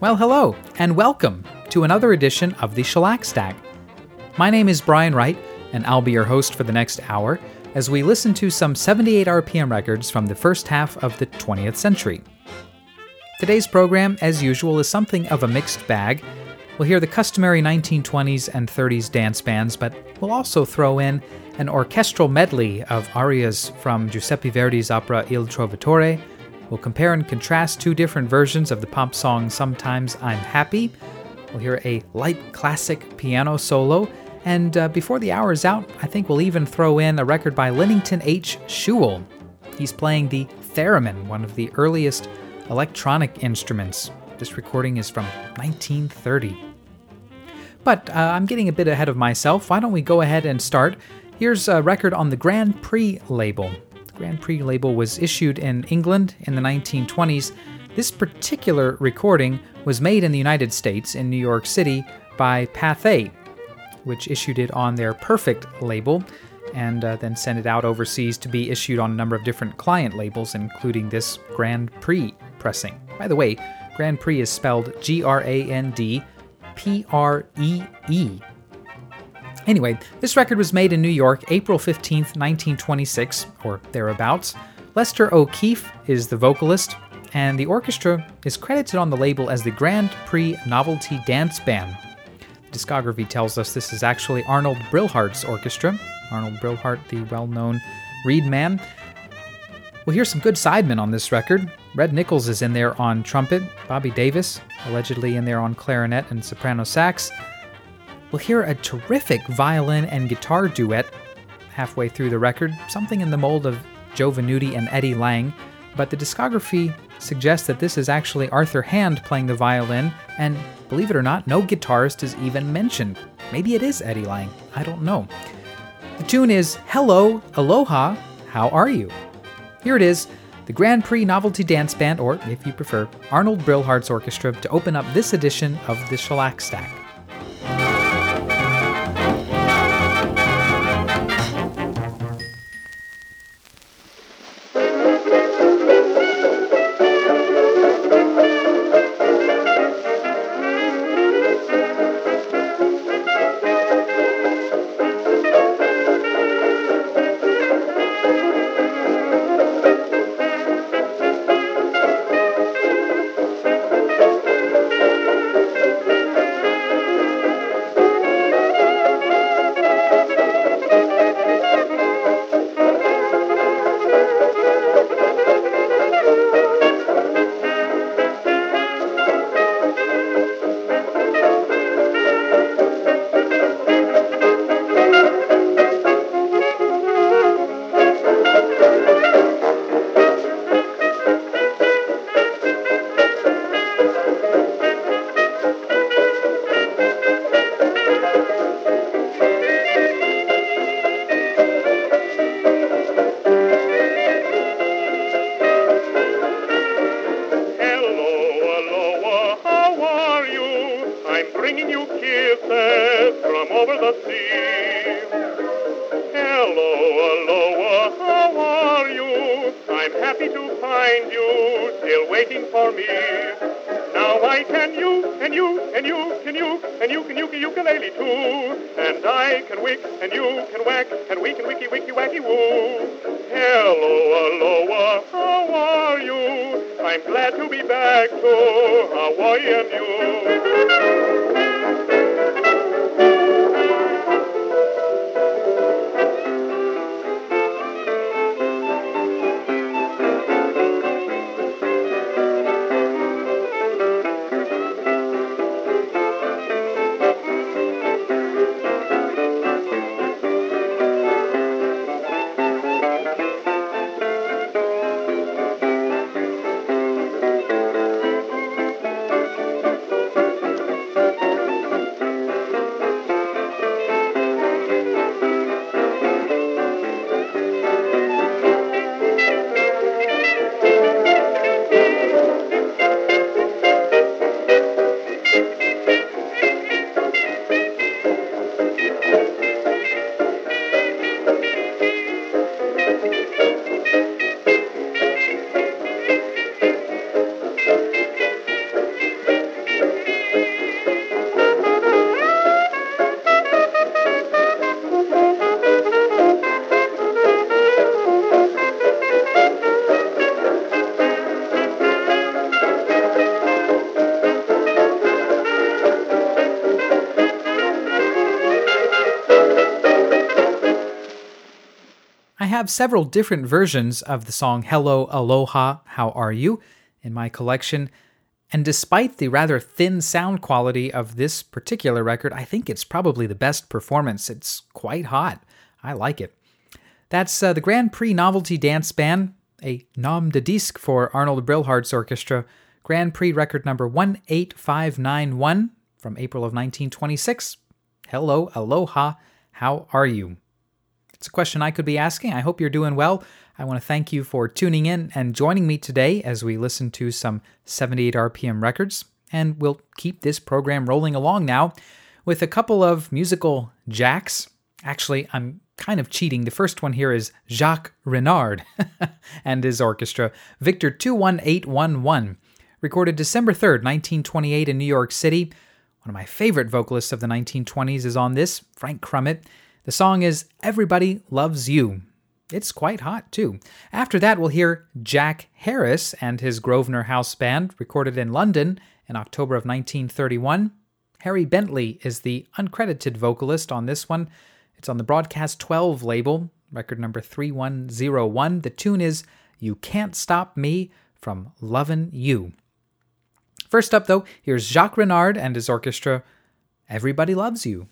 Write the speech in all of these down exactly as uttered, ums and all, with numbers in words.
Well, hello, and welcome to another edition of the Shellac Stack. My name is Brian Wright, and I'll be your host for the next hour as we listen to some seventy-eight R P M records from the first half of the twentieth century. Today's program, as usual, is something of a mixed bag. We'll hear the customary nineteen twenties and thirties dance bands, but we'll also throw in an orchestral medley of arias from Giuseppe Verdi's opera Il Trovatore. We'll compare and contrast two different versions of the pop song Sometimes I'm Happy. We'll hear a light classic piano solo. And uh, before the hour is out, I think we'll even throw in a record by Lennington H. Schuell. He's playing the theremin, one of the earliest electronic instruments. This recording is from nineteen thirty. But uh, I'm getting a bit ahead of myself. Why don't we go ahead and start? Here's a record on the Grand Prix label. Grand Prix label was issued in England in the nineteen twenties. This particular recording was made in the United States in New York City by Pathé, which issued it on their Perfect label and uh, then sent it out overseas to be issued on a number of different client labels, including this Grand Prix pressing. By the way, Grand Prix is spelled G R A N D P R E E. Anyway, this record was made in New York, April fifteenth, nineteen twenty-six, or thereabouts. Lester O'Keefe is the vocalist, and the orchestra is credited on the label as the Grand Prix Novelty Dance Band. The discography tells us this is actually Arnold Brilhart's orchestra. Arnold Brilhart, the well-known reed man. We'll hear some good sidemen on this record. Red Nichols is in there on trumpet, Bobby Davis, allegedly in there on clarinet and soprano sax. We'll hear a terrific violin and guitar duet halfway through the record, something in the mold of Joe Venuti and Eddie Lang, but the discography suggests that this is actually Arthur Hand playing the violin, and believe it or not, no guitarist is even mentioned. Maybe it is Eddie Lang, I don't know. The tune is Hello, Aloha, How Are You? Here it is, the Grand Prix Novelty Dance Band, or if you prefer, Arnold Brilhart's orchestra, to open up this edition of the Shellac Stack. have several different versions of the song Hello, Aloha, How Are You in my collection, and despite the rather thin sound quality of this particular record, I think it's probably the best performance. It's quite hot. I like it. That's uh, the Grand Prix Novelty Dance Band, a nom de disque for Arnold Brilhardt's orchestra, Grand Prix record number one eight five nine one from April of nineteen twenty-six. Hello, aloha, how are you? It's a question I could be asking. I hope you're doing well. I want to thank you for tuning in and joining me today as we listen to some seventy-eight R P M records, and we'll keep this program rolling along now with a couple of musical jacks. Actually, I'm kind of cheating. The first one here is Jacques Renard and his orchestra, Victor two one eight one one, recorded December third, nineteen twenty-eight in New York City. One of my favorite vocalists of the nineteen twenties is on this, Frank Crummett. The song is Everybody Loves You. It's quite hot, too. After that, we'll hear Jack Harris and his Grosvenor House Band, recorded in London in October of nineteen thirty-one. Harry Bentley is the uncredited vocalist on this one. It's on the Broadcast twelve label, record number three one zero one. The tune is You Can't Stop Me from Lovin' You. First up, though, here's Jacques Renard and his orchestra, Everybody Loves You.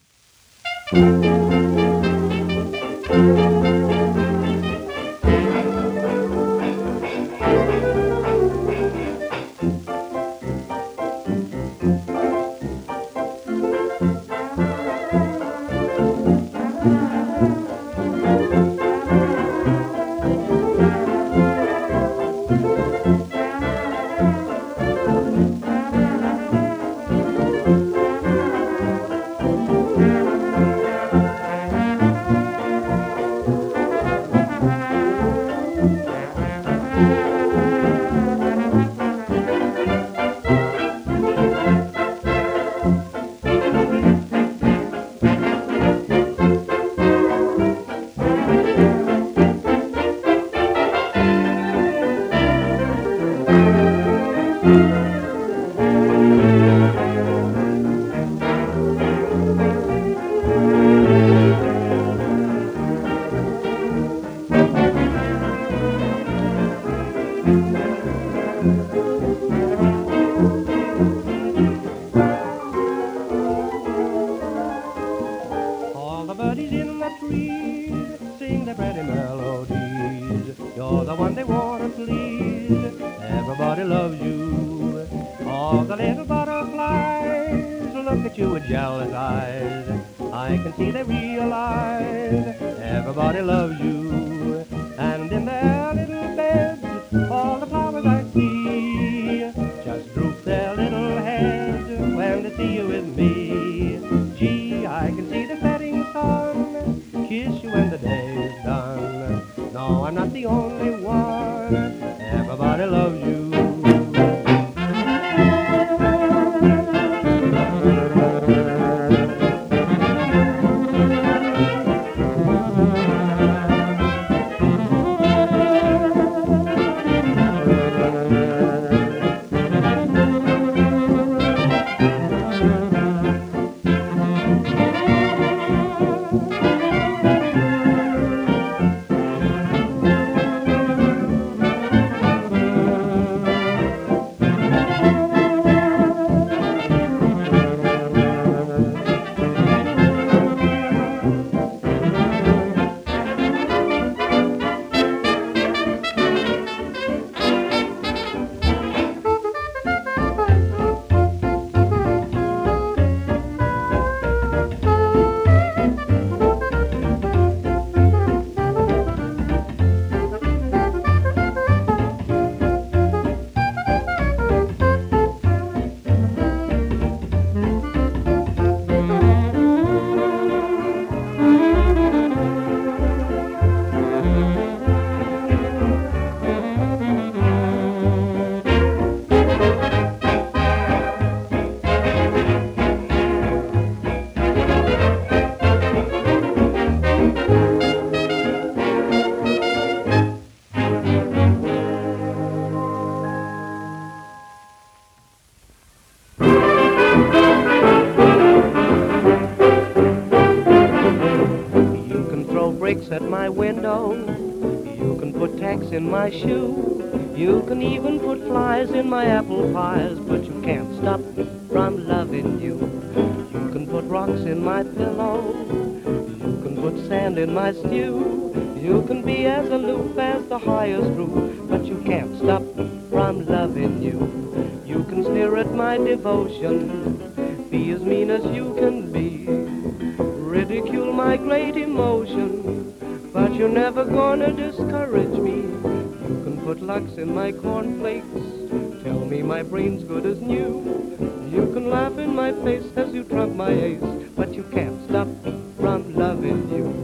At my window, You can put tacks in my shoe. You can even put flies in my apple pies, but you can't stop me from loving you. You can put rocks in my pillow. You can put sand in my stew. You can be as aloof as the highest roof, but you can't stop me from loving you. You can sneer at my devotion, be as mean as you can be, ridicule my great emotion, but you're never gonna discourage me. You can put Lux in my cornflakes, tell me my brain's good as new. You can laugh in my face as you trump my ace, but you can't stop me from loving you.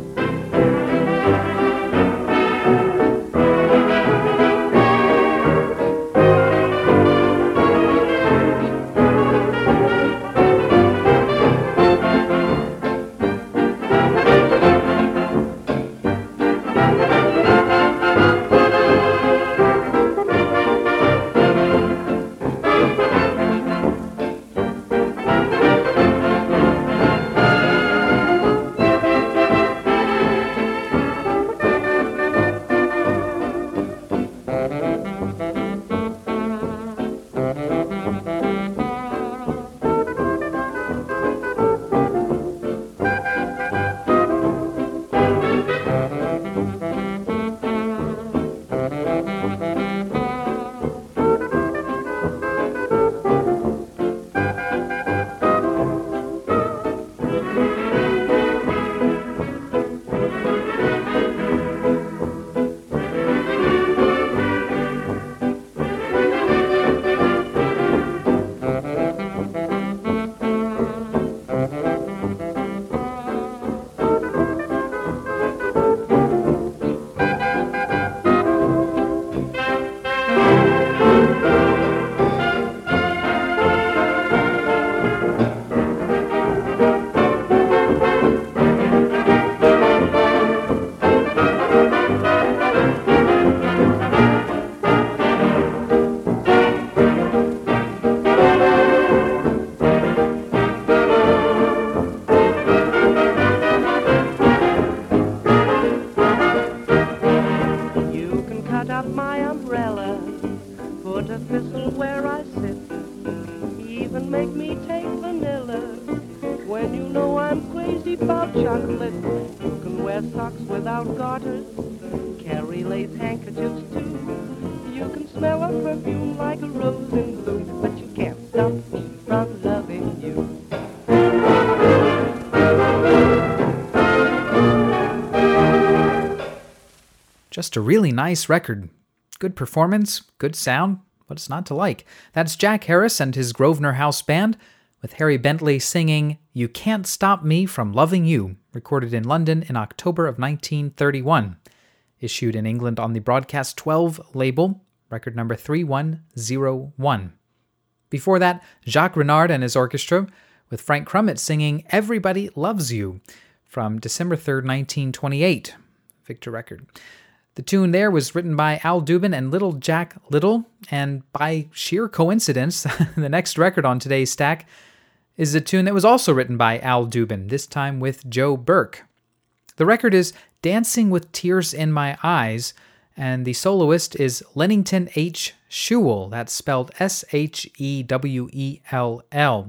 Just a really nice record. Good performance, good sound, what's not to like? That's Jack Harris and his Grosvenor House Band, with Harry Bentley singing You Can't Stop Me From Loving You, recorded in London in October of nineteen thirty-one. Issued in England on the Broadcast twelve label, record number three one zero one. Before that, Jacques Renard and his orchestra, with Frank Crummett singing Everybody Loves You, from December third, nineteen twenty-eight, Victor record. The tune there was written by Al Dubin and Little Jack Little, and by sheer coincidence, the next record on today's stack is a tune that was also written by Al Dubin, this time with Joe Burke. The record is Dancing with Tears in My Eyes, and the soloist is Lennington H. Shewell. That's spelled S H E W E L L.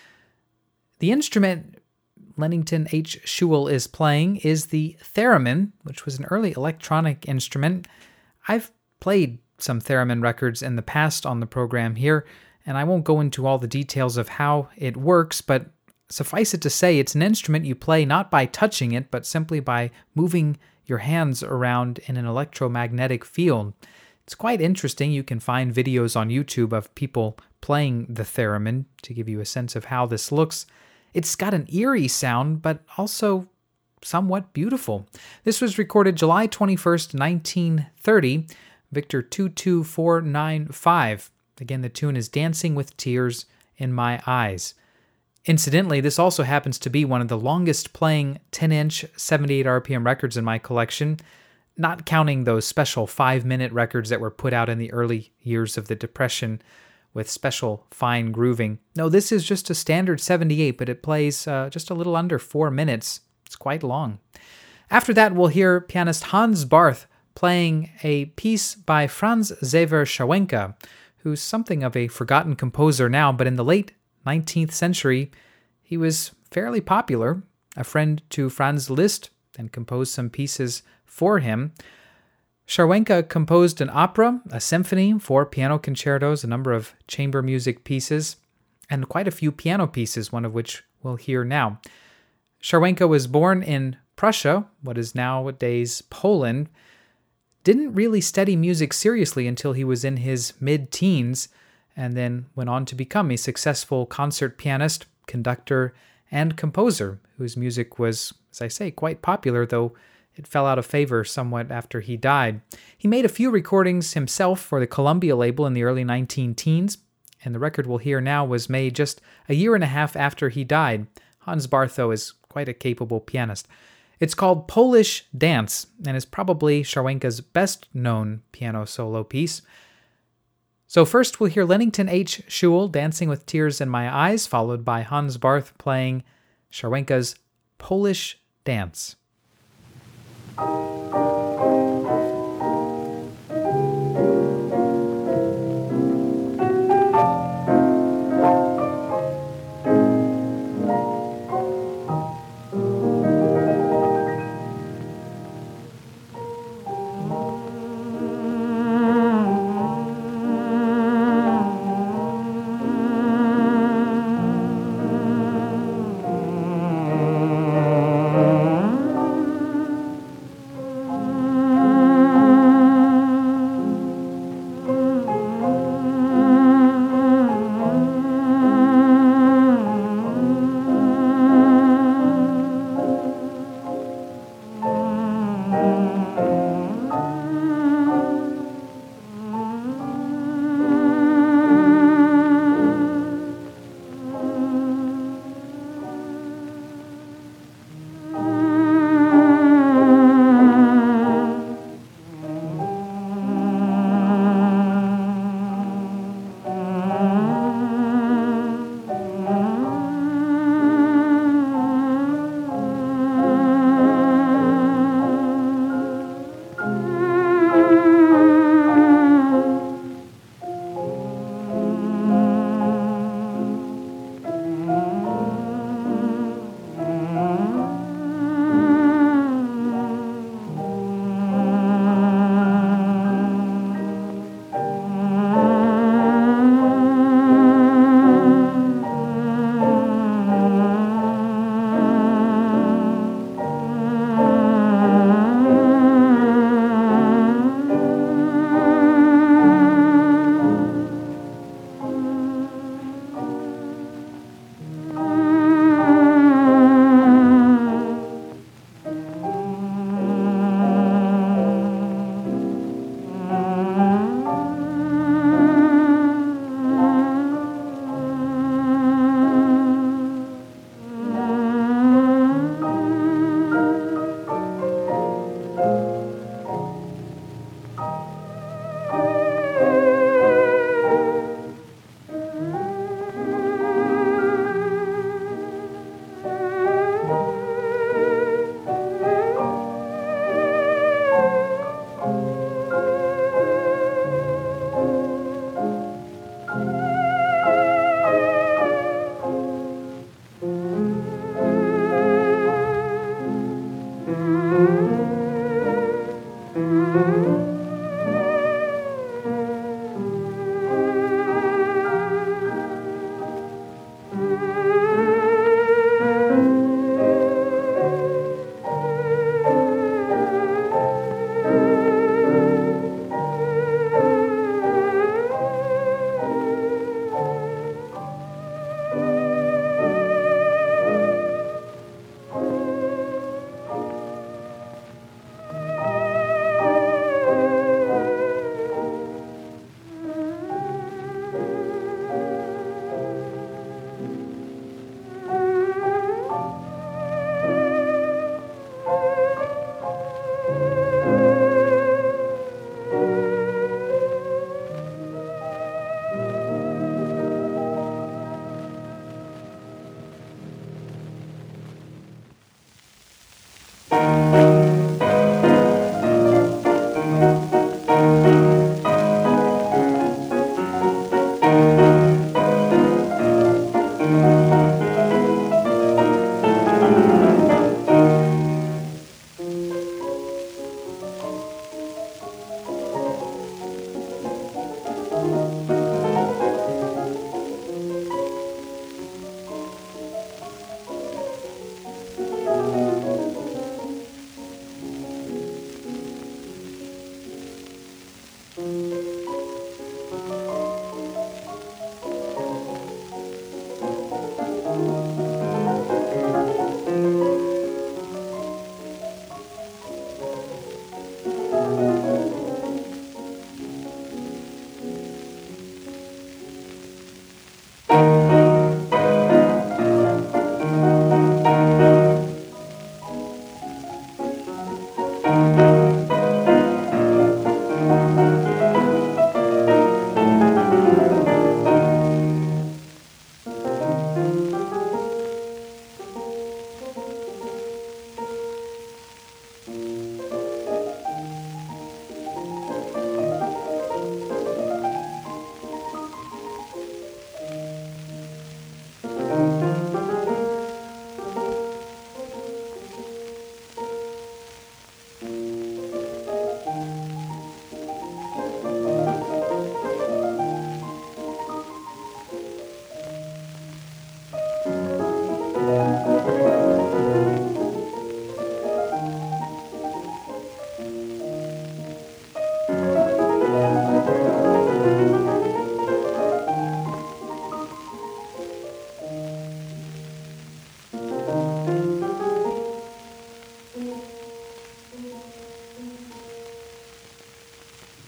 The instrument Lennington H. Shewell is playing is the theremin, which was an early electronic instrument. I've played some theremin records in the past on the program here, and I won't go into all the details of how it works, but suffice it to say, it's an instrument you play not by touching it, but simply by moving your hands around in an electromagnetic field. It's quite interesting. You can find videos on YouTube of people playing the theremin to give you a sense of how this looks. It's got an eerie sound, but also somewhat beautiful. This was recorded July twenty-first, nineteen thirty, Victor two two four nine five. Again, the tune is Dancing with Tears in My Eyes. Incidentally, this also happens to be one of the longest playing ten-inch seventy-eight R P M records in my collection, not counting those special five-minute records that were put out in the early years of the Depression with special fine grooving. No, this is just a standard seventy-eight, but it plays uh, just a little under four minutes. It's quite long. After that, we'll hear pianist Hans Barth playing a piece by Franz Xaver Scharwenka, who's something of a forgotten composer now, but in the late nineteenth century, he was fairly popular, a friend to Franz Liszt, and composed some pieces for him. Scharwenka composed an opera, a symphony, four piano concertos, a number of chamber music pieces, and quite a few piano pieces, one of which we'll hear now. Scharwenka was born in Prussia, what is nowadays Poland, didn't really study music seriously until he was in his mid-teens, and then went on to become a successful concert pianist, conductor, and composer, whose music was, as I say, quite popular, though it fell out of favor somewhat after he died. He made a few recordings himself for the Columbia label in the early nineteen teens, and the record we'll hear now was made just a year and a half after he died. Hans Bartho is quite a capable pianist. It's called Polish Dance, and is probably Scharwenka's best-known piano solo piece. So first we'll hear Lennington H. Schuell dancing with Tears in My Eyes, followed by Hans Barth playing Scharwenka's Polish Dance.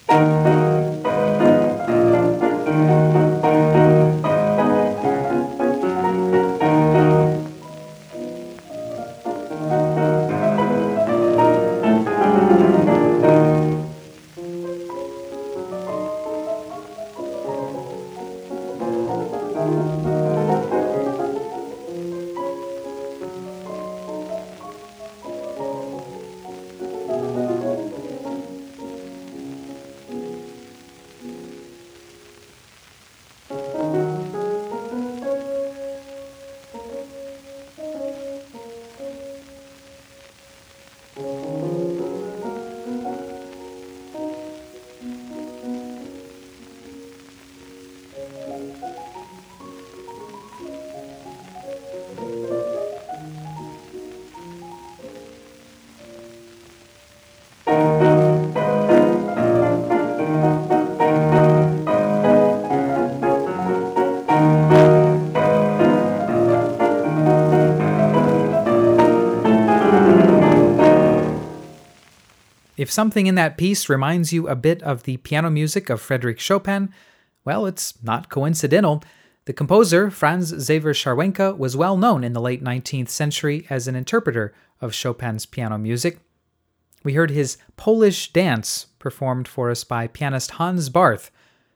If something in that piece reminds you a bit of the piano music of Frédéric Chopin, well, it's not coincidental. The composer, Franz Xaver Scharwenka, was well known in the late nineteenth century as an interpreter of Chopin's piano music. We heard his Polish Dance performed for us by pianist Hans Barth.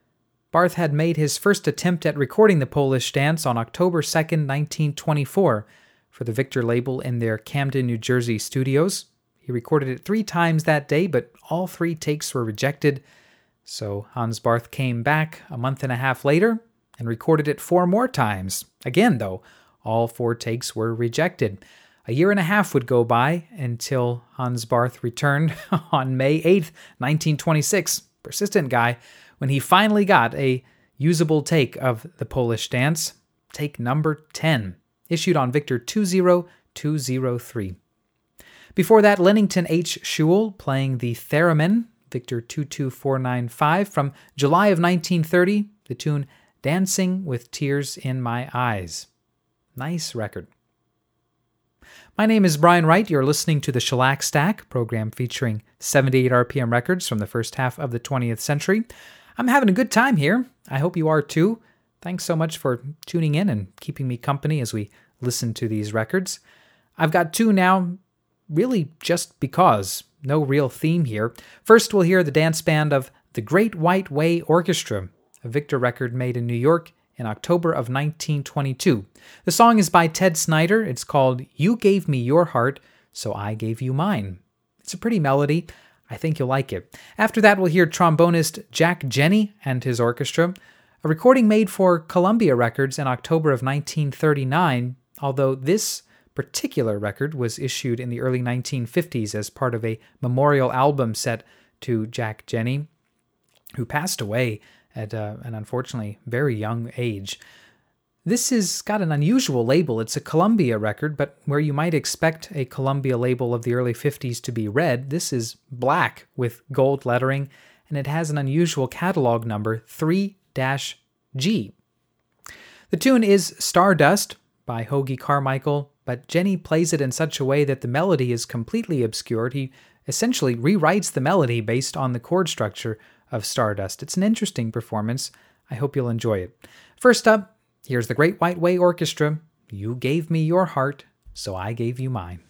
Barth had made his first attempt at recording the Polish Dance on October second, nineteen twenty-four, for the Victor label in their Camden, New Jersey studios. He recorded it three times that day, but all three takes were rejected. So Hans Barth came back a month and a half later and recorded it four more times. Again, though, all four takes were rejected. A year and a half would go by until Hans Barth returned on May eighth, nineteen twenty-six, persistent guy, when he finally got a usable take of the Polish Dance, take number ten, issued on Victor two zero two zero three. Before that, Lennington H. Schul playing the Theremin, Victor two two four nine five, from July of nineteen thirty, the tune Dancing with Tears in My Eyes. Nice record. My name is Brian Wright. You're listening to the Shellac Stack, program featuring seventy-eight R P M records from the first half of the twentieth century. I'm having a good time here. I hope you are too. Thanks so much for tuning in and keeping me company as we listen to these records. I've got two now, really just because. No real theme here. First, we'll hear the dance band of the Great White Way Orchestra, a Victor record made in New York in October of nineteen twenty-two. The song is by Ted Snyder. It's called You Gave Me Your Heart, So I Gave You Mine. It's a pretty melody. I think you'll like it. After that, we'll hear trombonist Jack Jenny and his orchestra, a recording made for Columbia Records in October of nineteen thirty-nine, although this particular record was issued in the early nineteen fifties as part of a memorial album set to Jack Jenny, who passed away at uh, an unfortunately very young age. This has got an unusual label. It's a Columbia record, but where you might expect a Columbia label of the early fifties to be red, this is black with gold lettering, and it has an unusual catalog number, three G. The tune is Stardust by Hoagy Carmichael, but Jenny plays it in such a way that the melody is completely obscured. He essentially rewrites the melody based on the chord structure of Stardust. It's an interesting performance. I hope you'll enjoy it. First up, here's the Great White Way Orchestra. You gave me your heart, so I gave you mine.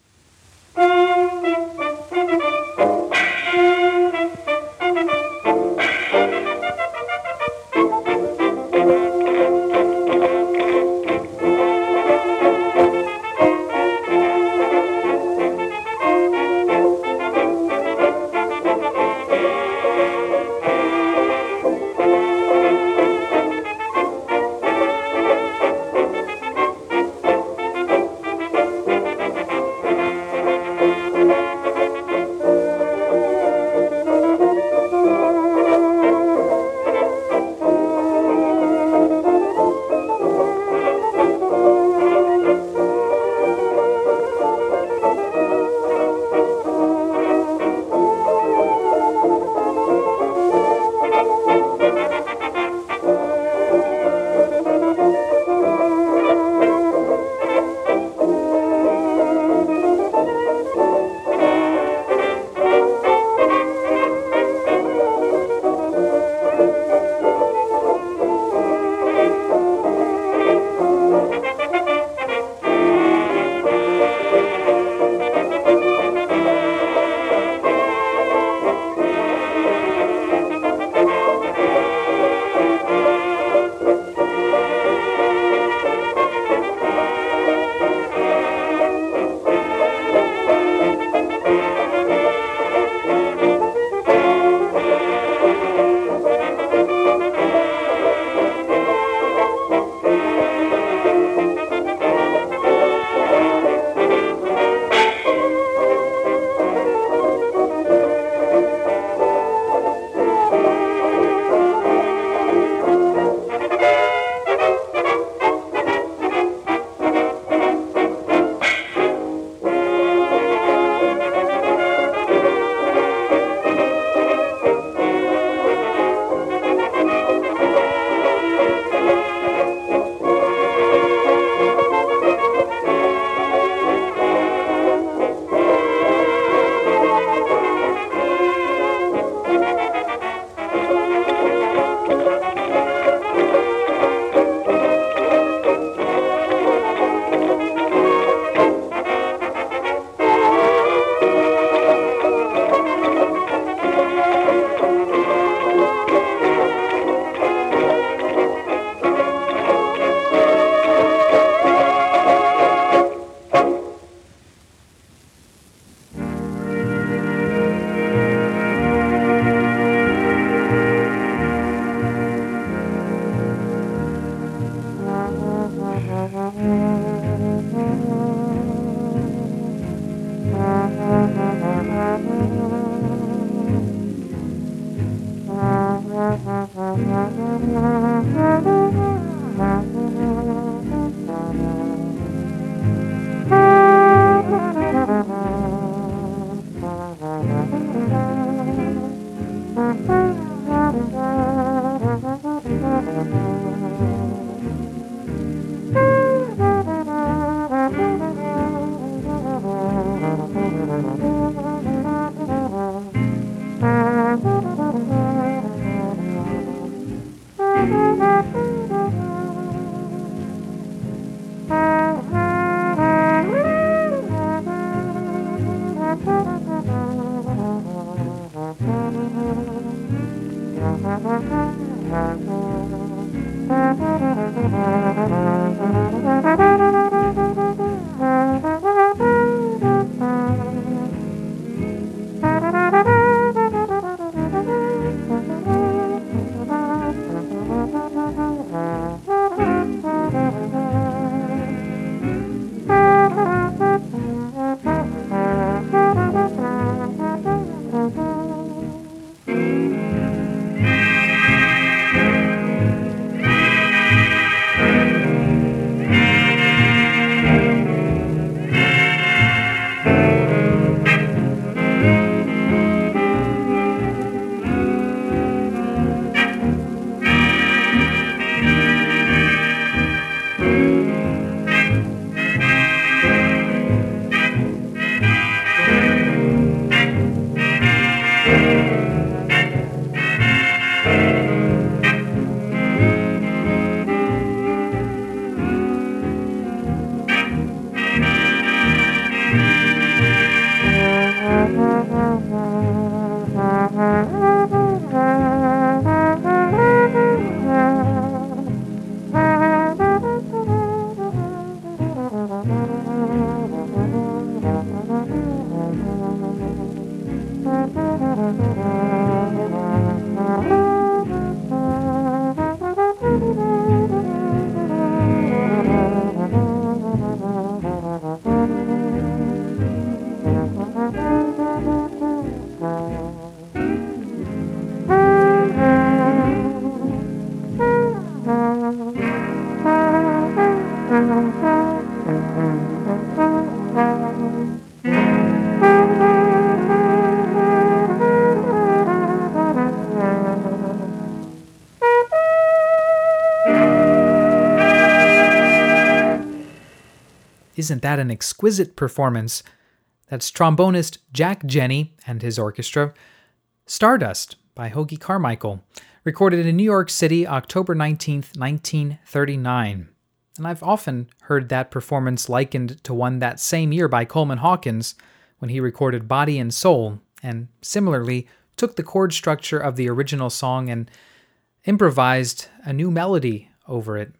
Isn't that an exquisite performance? That's trombonist Jack Jenney and his orchestra. Stardust by Hoagy Carmichael, recorded in New York City, October nineteenth, nineteen thirty-nine. And I've often heard that performance likened to one that same year by Coleman Hawkins, when he recorded Body and Soul, and similarly took the chord structure of the original song and improvised a new melody over it.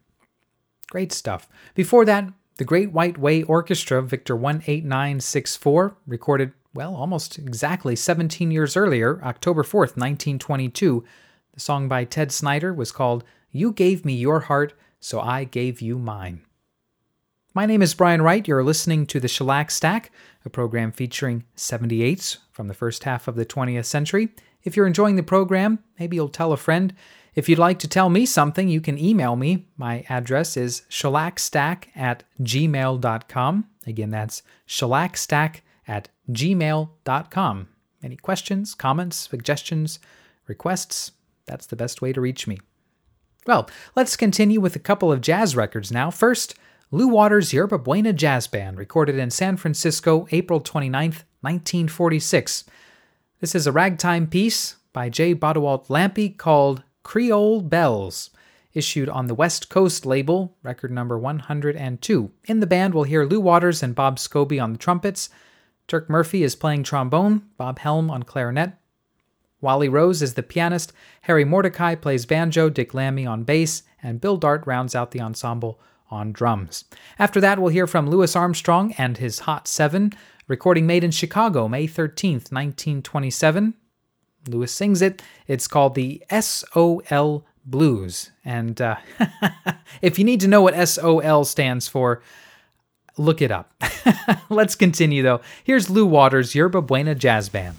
Great stuff. Before that, the Great White Way Orchestra, Victor one eight nine six four, recorded, well, almost exactly seventeen years earlier, October fourth, nineteen twenty-two. The song by Ted Snyder was called You Gave Me Your Heart, So I Gave You Mine. My name is Brian Wright. You're listening to the Shellac Stack, a program featuring seventy-eights from the first half of the twentieth century. If you're enjoying the program, maybe you'll tell a friend. If you'd like to tell me something, you can email me. My address is shellacstack at gmail dot com. Again, that's shellacstack at gmail dot com. Any questions, comments, suggestions, requests? That's the best way to reach me. Well, let's continue with a couple of jazz records now. First, Lou Waters' Yerba Buena Jazz Band, recorded in San Francisco, April twenty-ninth, nineteen forty-six. This is a ragtime piece by J. Bodewalt Lampe called Creole Bells, issued on the West Coast label, record number one hundred two. In the band, we'll hear Lou Waters and Bob Scobie on the trumpets. Turk Murphy is playing trombone, Bob Helm on clarinet. Wally Rose is the pianist, Harry Mordecai plays banjo, Dick Lamme on bass, and Bill Dart rounds out the ensemble on drums. After that, we'll hear from Louis Armstrong and his Hot Seven, recording made in Chicago, May thirteenth, nineteen twenty-seven. Louis sings it. It's called the S O L Blues. And uh, if you need to know what S O L stands for, look it up. Let's continue, though. Here's Lou Waters' Yerba Buena Jazz Band.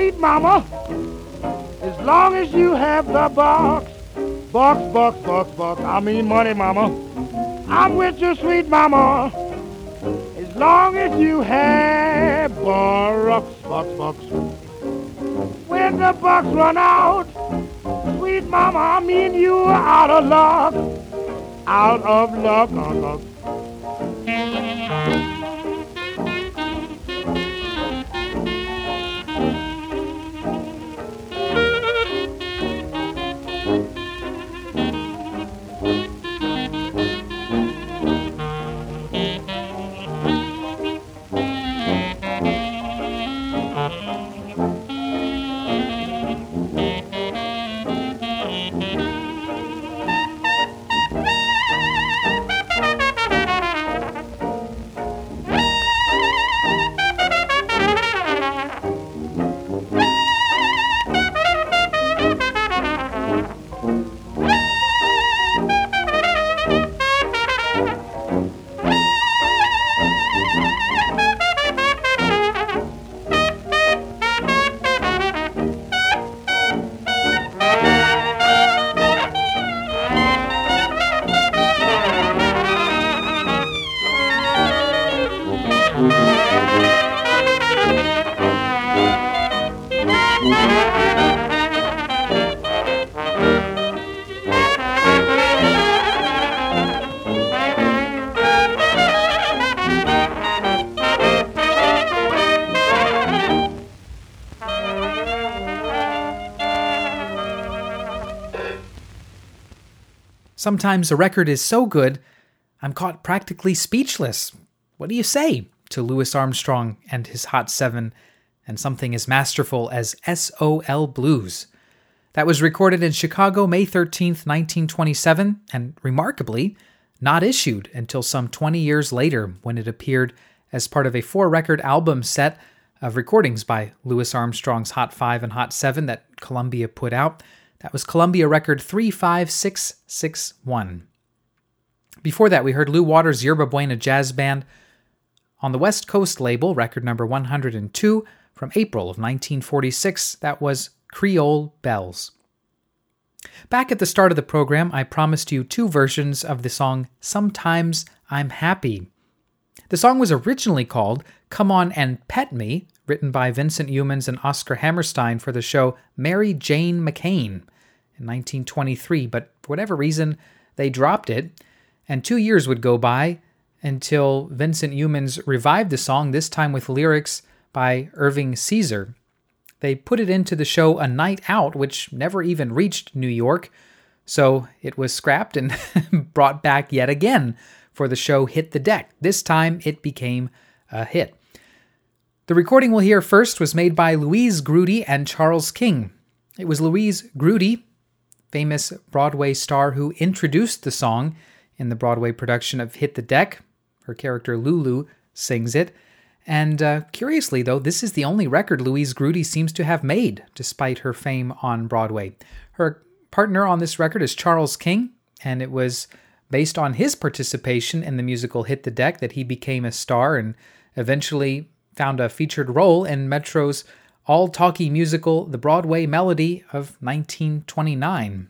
sweet mama, as long as you have the box. Box, box, box, box, I mean money, mama. I'm with you, sweet mama, as long as you have box, box, box. When the bucks run out, sweet mama, me and you are out of luck, out of luck, out of luck. Sometimes a record is so good, I'm caught practically speechless. What do you say to Louis Armstrong and his Hot Seven and something as masterful as S O L Blues? That was recorded in Chicago, May thirteenth, nineteen twenty-seven, and remarkably, not issued until some twenty years later when it appeared as part of a four-record album set of recordings by Louis Armstrong's Hot Five and Hot Seven that Columbia put out. That was Columbia record three five six six one. Before that, we heard Lou Waters' Yerba Buena Jazz Band on the West Coast label, record number one hundred two from April of nineteen forty-six. That was Creole Bells. Back at the start of the program, I promised you two versions of the song Sometimes I'm Happy. The song was originally called Come On and Pet Me, written by Vincent Youmans and Oscar Hammerstein for the show Mary Jane McCain in nineteen twenty-three, but for whatever reason, they dropped it, and two years would go by until Vincent Youmans revived the song, this time with lyrics by Irving Caesar. They put it into the show A Night Out, which never even reached New York, so it was scrapped and brought back yet again for the show Hit the Deck. This time, it became a hit. The recording we'll hear first was made by Louise Grudy and Charles King. It was Louise Grudy, famous Broadway star who introduced the song in the Broadway production of Hit the Deck. Her character Lulu sings it. And uh, curiously, though, this is the only record Louise Grudy seems to have made, despite her fame on Broadway. Her partner on this record is Charles King, and it was based on his participation in the musical Hit the Deck that he became a star and eventually found a featured role in Metro's all-talkie musical The Broadway Melody of nineteen twenty-nine.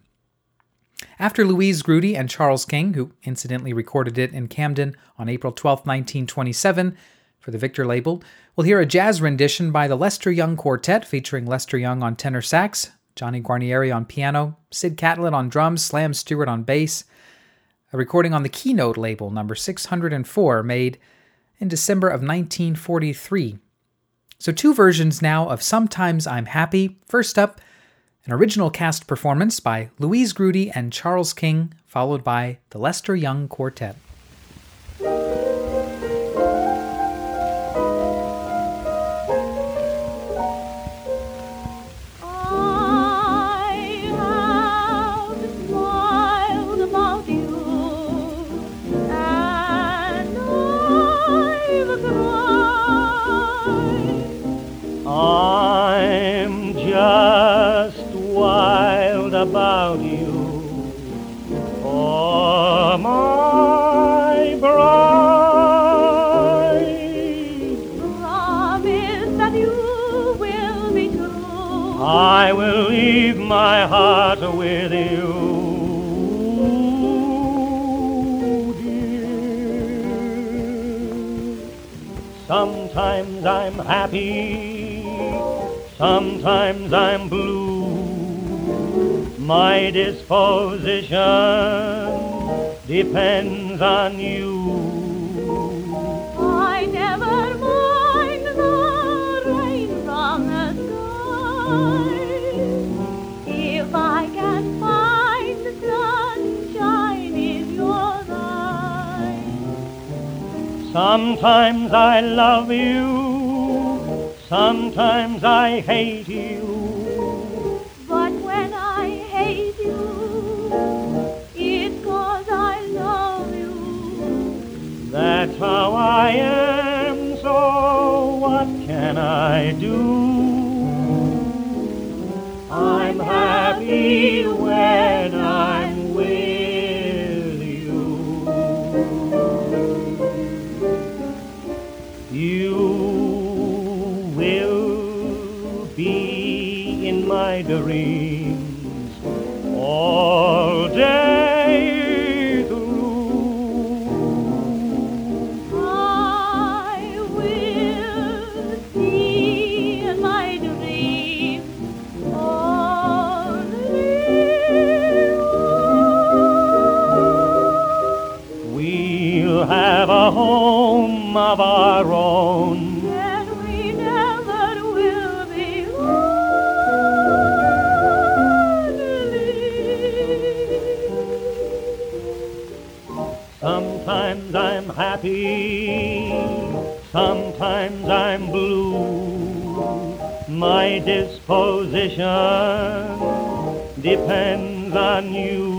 After Louise Grudy and Charles King, who incidentally recorded it in Camden on April twelfth, nineteen twenty-seven, for the Victor label, we'll hear a jazz rendition by the Lester Young Quartet featuring Lester Young on tenor sax, Johnny Guarnieri on piano, Sid Catlett on drums, Slam Stewart on bass, a recording on the Keynote label, number six hundred four, made in December of nineteen forty-three. So two versions now of Sometimes I'm Happy. First up, an original cast performance by Louise Grudy and Charles King, followed by the Lester Young Quartet. I'm just wild about you, oh my bride. Promise that you will be true. my heart with you, dear. Sometimes I'm happy, sometimes I'm blue. My disposition depends on you. I never mind the rain from the sky if I can find the sunshine in your eyes. Sometimes I love you, sometimes I hate you. But when I hate you, it's 'cause I love you. That's how I am, so what can I do? I'm happy when I'm with you. You will be in my dreams all day through. I will see in my dreams only you. We'll have a home of our own. And we never will be lonely. Sometimes I'm happy, sometimes I'm blue. My disposition depends on you.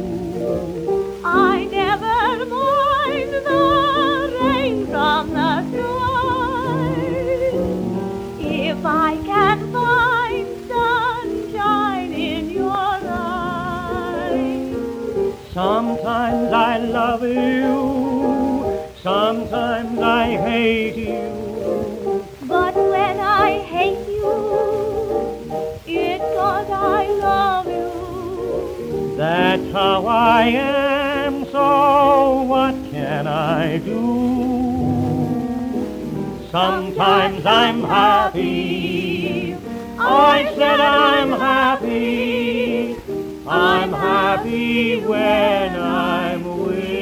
I never mind the rain from the sky if I can find sunshine in your eyes. Sometimes I love you, sometimes I hate you. But when I hate you, it's 'cause I love you. That's how I am, so what can I do? Sometimes I'm happy, I said I'm happy, I'm happy when I'm with you.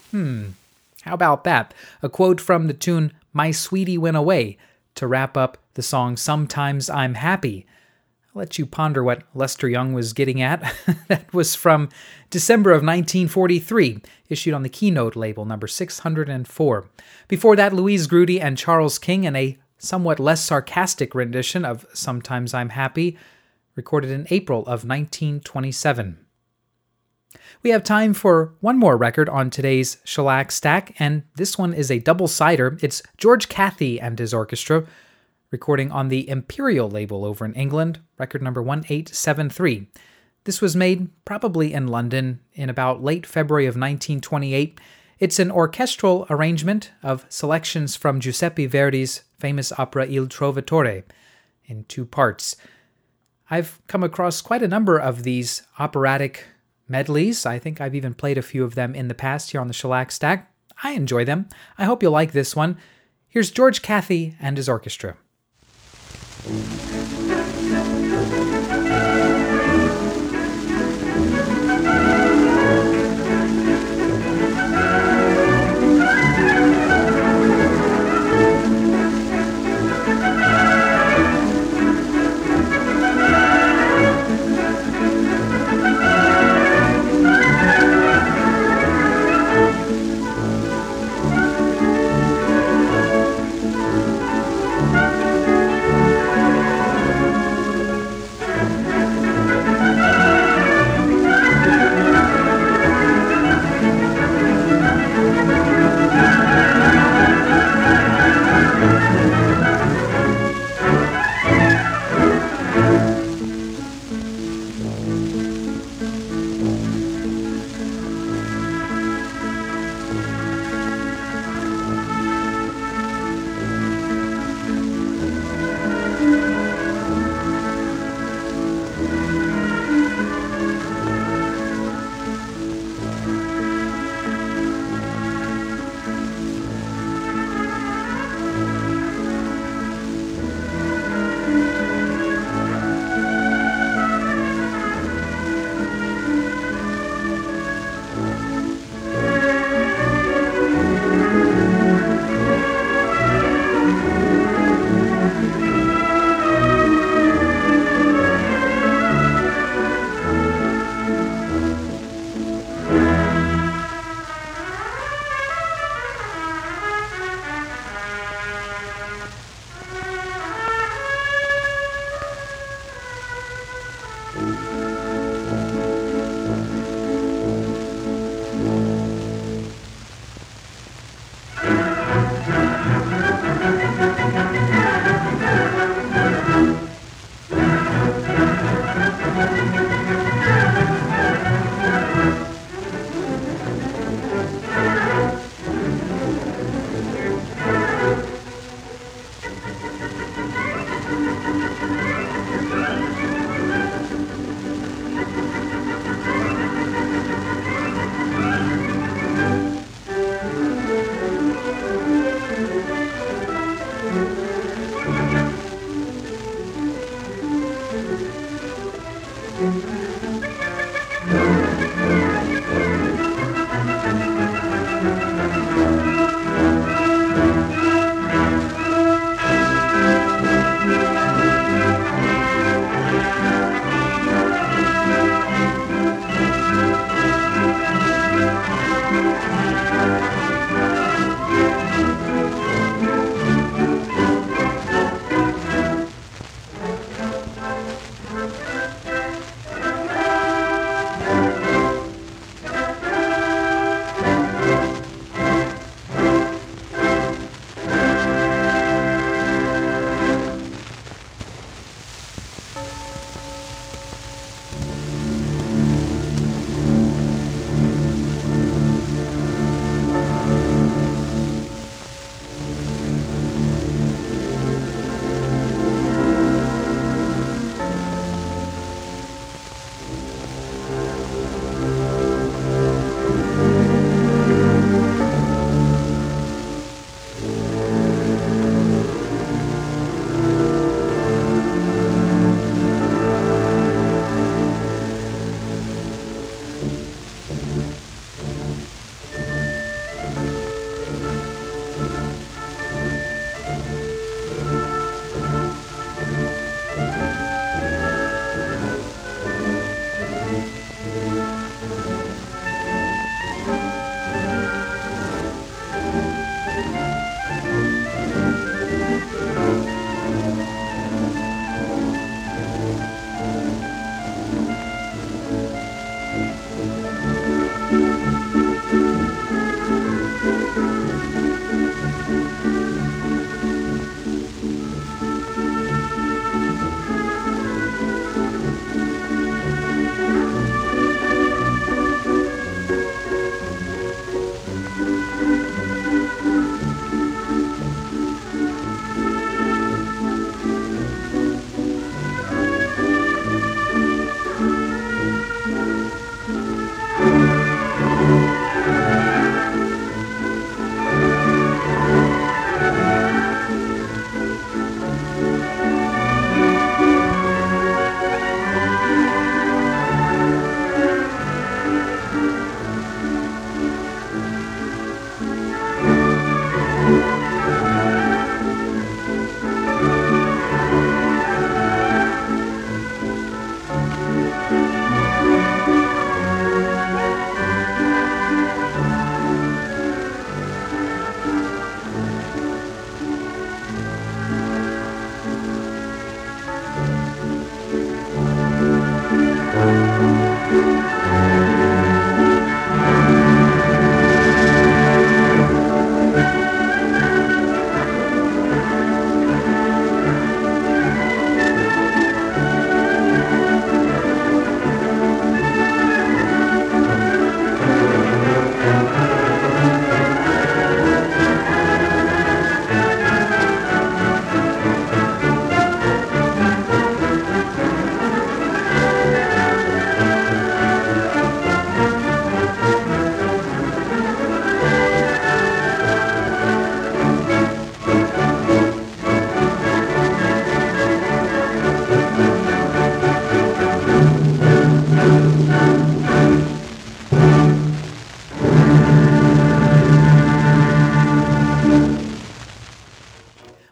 Hmm, how about that? A quote from the tune My Sweetie Went Away to wrap up the song Sometimes I'm Happy. I'll let you ponder what Lester Young was getting at. That was from December of nineteen forty-three, issued on the Keynote label, number six hundred four. Before that, Louise Grudy and Charles King in a somewhat less sarcastic rendition of Sometimes I'm Happy, recorded in April of nineteen twenty-seven. We have time for one more record on today's Shellac Stack, and this one is a double-sider. It's George Cathey and his orchestra, recording on the Imperial label over in England, record number one eight seven three. This was made probably in London in about late February of nineteen twenty-eight. It's an orchestral arrangement of selections from Giuseppe Verdi's famous opera Il Trovatore in two parts. I've come across quite a number of these operatic medleys. I think I've even played a few of them in the past here on the Shellac Stack. I enjoy them. I hope you'll like this one. Here's George Cathey and his orchestra.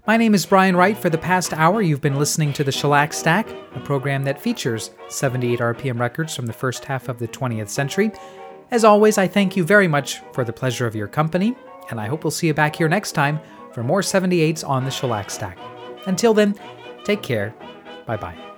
My name is Brian Wright. For the past hour, you've been listening to the Shellac Stack, a program that features seventy-eight R P M records from the first half of the twentieth century. As always, I thank you very much for the pleasure of your company, and I hope we'll see you back here next time for more seventy-eights on the Shellac Stack. Until then, take care. Bye-bye.